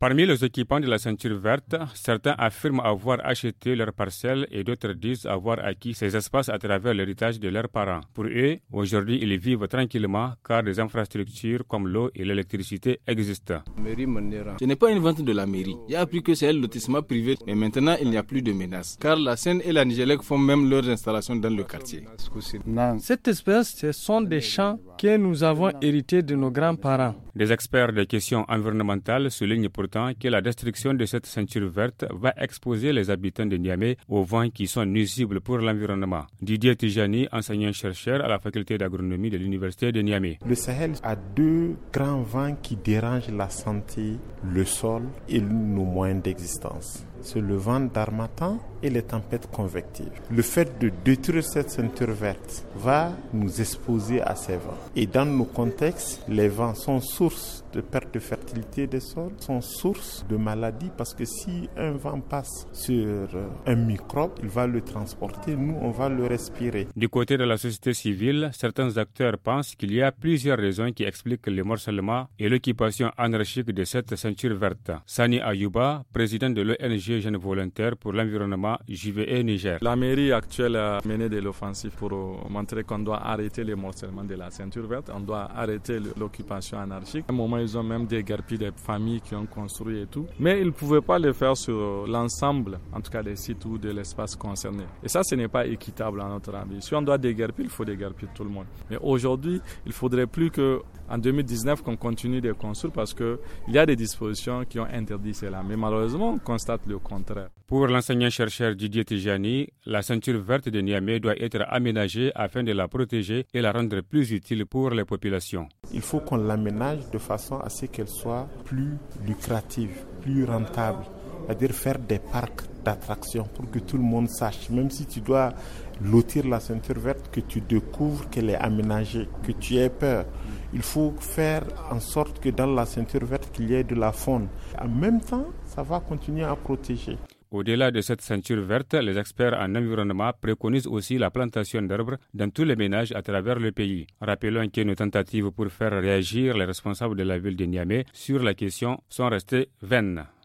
Parmi les occupants de la ceinture verte, certains affirment avoir acheté leurs parcelles et d'autres disent avoir acquis ces espaces à travers l'héritage de leurs parents. Pour eux, aujourd'hui, ils vivent tranquillement car des infrastructures comme l'eau et l'électricité existent. Ce n'est pas une vente de la mairie. J'ai appris que c'est un lotissement privé, mais maintenant il n'y a plus de menace. Car la Seine et la Nigélec font même leurs installations dans le quartier. Non, cette espèce, ce sont des champs que nous avons hérités de nos grands-parents. Des experts des questions environnementales soulignent pourtant que la destruction de cette ceinture verte va exposer les habitants de Niamey aux vents qui sont nuisibles pour l'environnement. Didier Tijani, enseignant-chercheur à la faculté d'agronomie de l'université de Niamey. Le Sahel a deux grands vents qui dérangent la santé, le sol et nos moyens d'existence. C'est le vent d'harmattan et les tempêtes convectives. Le fait de détruire cette ceinture verte va nous exposer à ces vents. Et dans nos contextes, les vents sont source de perte de fertilité des sols, sont source de maladies parce que si un vent passe sur un microbe, il va le transporter, nous on va le respirer. Du côté de la société civile, certains acteurs pensent qu'il y a plusieurs raisons qui expliquent le morcellement et l'occupation anarchique de cette ceinture verte. Sani Ayouba, président de l'ONG Jeunes Volontaires pour l'environnement JVE Niger. La mairie actuelle a mené de l'offensive pour montrer qu'on doit arrêter le morcellement de la ceinture verte, on doit arrêter l'occupation anarchique. À un moment, ils ont même déguerpi des familles qui ont construit et tout. Mais ils ne pouvaient pas le faire sur l'ensemble, en tout cas des sites ou de l'espace concerné. Et ça, ce n'est pas équitable à notre avis. Si on doit déguerpir, il faut déguerpir tout le monde. Mais aujourd'hui, il faudrait plus qu'en 2019 qu'on continue de construire parce qu'il y a des dispositions qui ont interdit cela. Mais malheureusement, on constate le contraire. Pour l'enseignant-chercheur Didier Tijani, la ceinture verte de Niamey doit être aménagée afin de la protéger et la rendre plus utile pour les populations. Il faut qu'on l'aménage de façon à ce qu'elle soit plus lucrative, plus rentable. C'est-à-dire faire des parcs d'attractions pour que tout le monde sache, même si tu dois lotir la ceinture verte, que tu découvres qu'elle est aménagée, que tu aies peur. Il faut faire en sorte que dans la ceinture verte, qu'il y ait de la faune. En même temps, ça va continuer à protéger. Au-delà de cette ceinture verte, les experts en environnement préconisent aussi la plantation d'arbres dans tous les ménages à travers le pays. Rappelons que nos tentatives pour faire réagir les responsables de la ville de Niamey sur la question sont restées vaines.